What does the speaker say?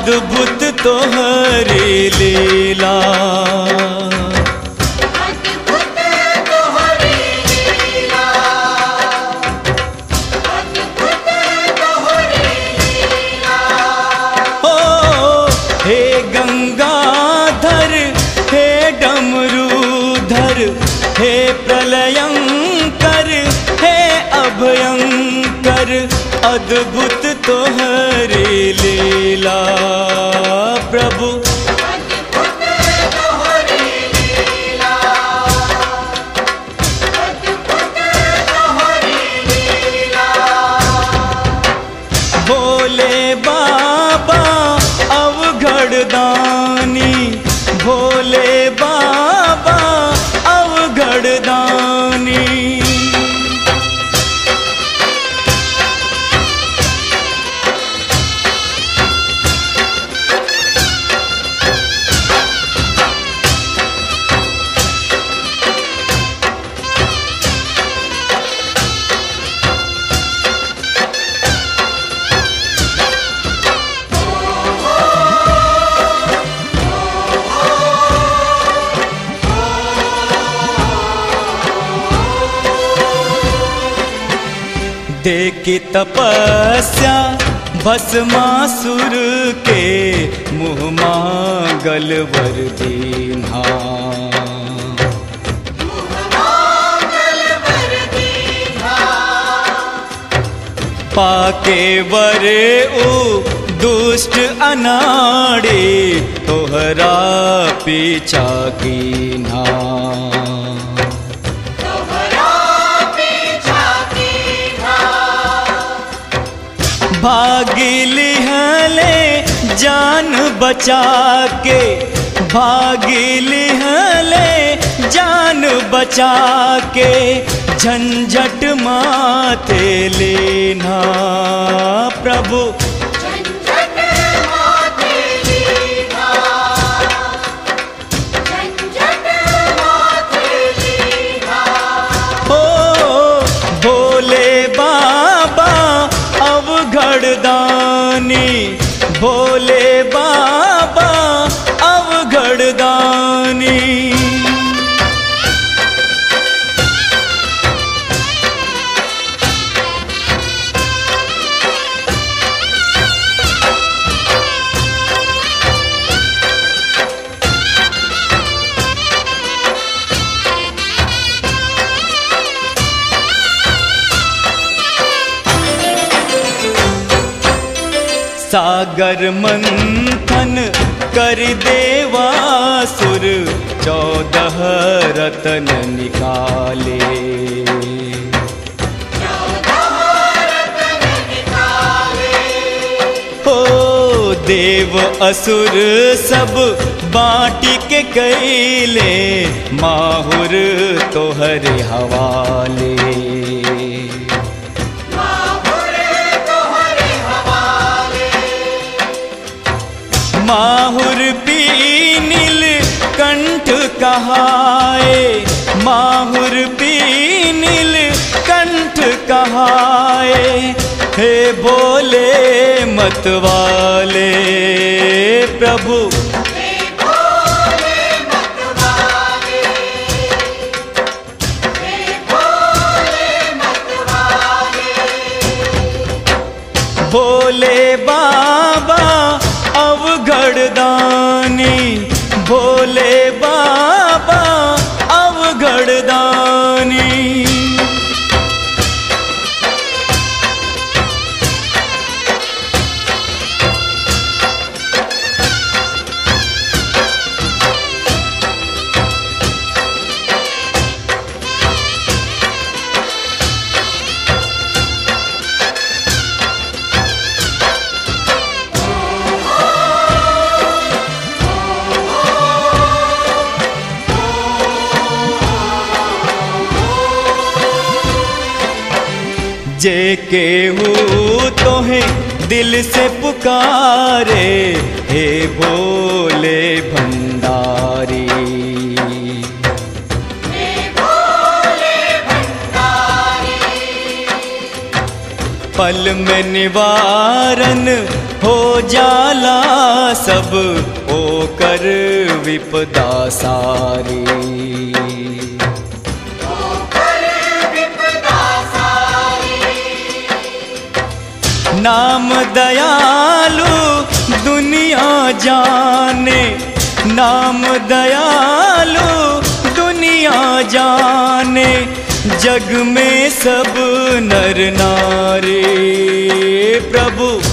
अद्भुत तोहरी लीला। अद्भुत तोहरी लीला, अद्भुत तोहरी लीला। ओ हे गंगाधर, हे डमरूधर, हे प्रलयंकर, हे अभयंकर, अद्भुत तोहरी लीला प्रभु। अद्भुत तोहरी लीला, अद्भुत तोहरी लीला। भोले बाबा अवघड़ दानी, भोले बाबा अवघड़ दानी। देखी तपस्या भस्मासुर के, मुँह मांगल वर दीन्हा। मंगल वर दीन्हा, पाके वरे उ दुष्ट अनाड़ी, तोहरा पीछा कीन्हा। तोहरा पीछा कीन्हा। भागिली हले जान बचा के, भागिली हले जान बचा के, झंझट माथे लेना प्रभु। झंझट माथे लीना, झंझट माथे लीना। ओ भोले बाबा अवघड़ दानी, भोले बाबा अवघड़ दानी। सागर मंथन कर देवासुर, 14 रतन निकाले। 14 रतन निकाले। हो देव असुर सब बाटी के कैले, माहुर तोहरे हवाले। माहुर पी नील कंठ कहाए, माहुर पी नील कंठ कहाए। हे भोले मतवाले प्रभु, हे भोले मतवाले, हे भोले मतवाले। भोले बाबा अवघड़ दानी, भोले बाबा अवघड़ दानी। जे केहू तोहें दिल से पुकारे, हे भोले भंडारी। पल में निवारण हो जाला सब ओकर विपदा सारी। ओकर विपदा सारी। नाम दयालु दुनिया जाने, नाम दयालु दुनिया जाने, जग में सब नर नारी। प्रभु